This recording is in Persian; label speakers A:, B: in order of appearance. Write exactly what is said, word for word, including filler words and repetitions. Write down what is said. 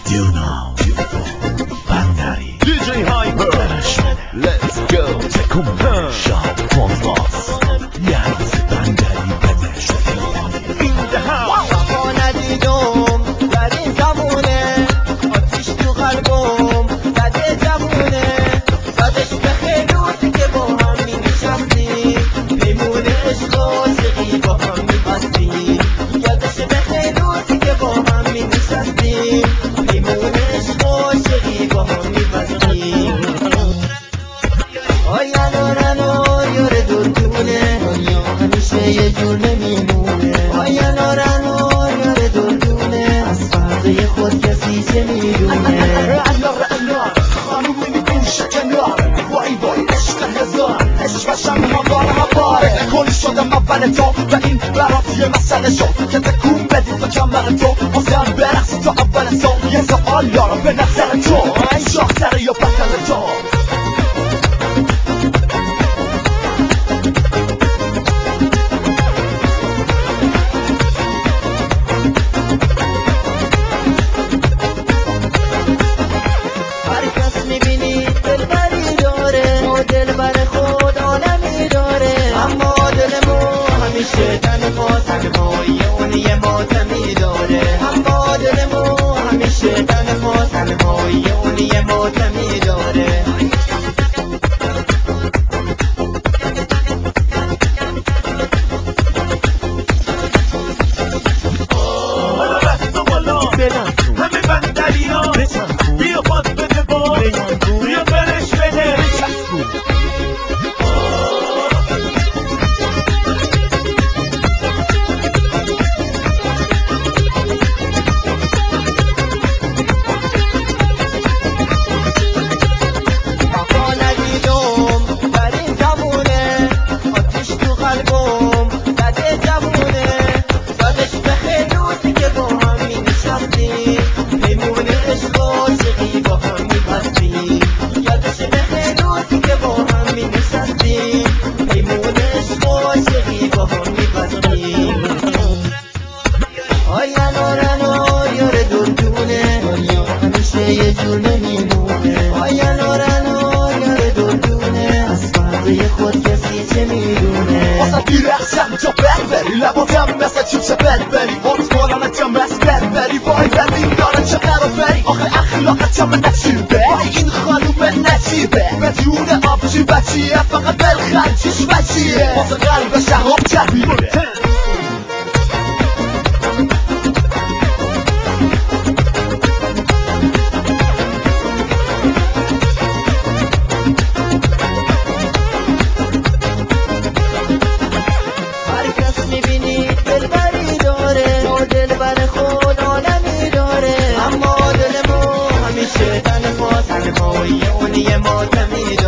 A: Do you know بندری
B: دی جی هایپر
A: درش بده
B: Let's go
A: تکون شاد کنفاس یعنی بندری بدش
B: این ده هم
C: وفا ندیدم در این زمونه آتیش تو قلبم زده جوونه یادش به خیلوتی که با هم می نشستیم پیمون عشق و عاشقی با هم می بستیم یادش به خیلوتی که با هم می نشستیم پیمون عشق و عاشقی با هم می بستیم آیا نورانو یاره دردونه دنیا همیشه یه جور نمیمونه آیا نورانو یاره دردونه از فرضه خود کسی چه میدونه
A: انار انار خانوم میگوش کنار وای وای عشق هزار عشق و شم هموار هموار نکن شدم اول تو و این برات یه مسئله شد که تکون بدی تو کمر تو بازم برقصی تو اول تو یه سوال دارم به نظر تو شاختره یا بطل تو
C: هر کس میبینی دلبری داره و دلبر خود عالمی داره اما دلمو همیشه تنها تنهایی اون یه ماتمی داره اما دلمو همیشه تنها تنهایی اون یه ماتمی داره
B: حالا دست و بالا
A: بلند
B: همه بندری ها
A: بچسبون
B: بیا پاس بده باز
A: بلندون
B: بیا برش بده
A: بچسبون
C: وفا ندیدم در این زمونه آتیش تو قلبم زده جوونه یادش به خیلوتی که با هم می نشستیم پیمون عشق و عاشقی با هم می بستیم یادش به خیلوتی که با هم می نشستیم پیمون عشق و عاشقی با هم می بستیم آیا نورانو یاره دردونه دنیا همیشه یه جور نمیمونه آیا نورانو یاره دردونه از فرضه خود کسی چه میدونه
A: واسه بیرخشم تو بری لباتم مثل چیپس بری اطمالانتم مثل بری وای ببین داره چه قرافری آخه اخلاقتم نچیبه وای این خانوم نچیبه بدون آبجی بچیه فقط بلخرجیش بچیه واسه قلب شهاب جبیره
C: هر کس میبینی دلبری داره و دلبر خود عالمی داره اما دلمو همیشه تنها تنهایی اون یه ماتمی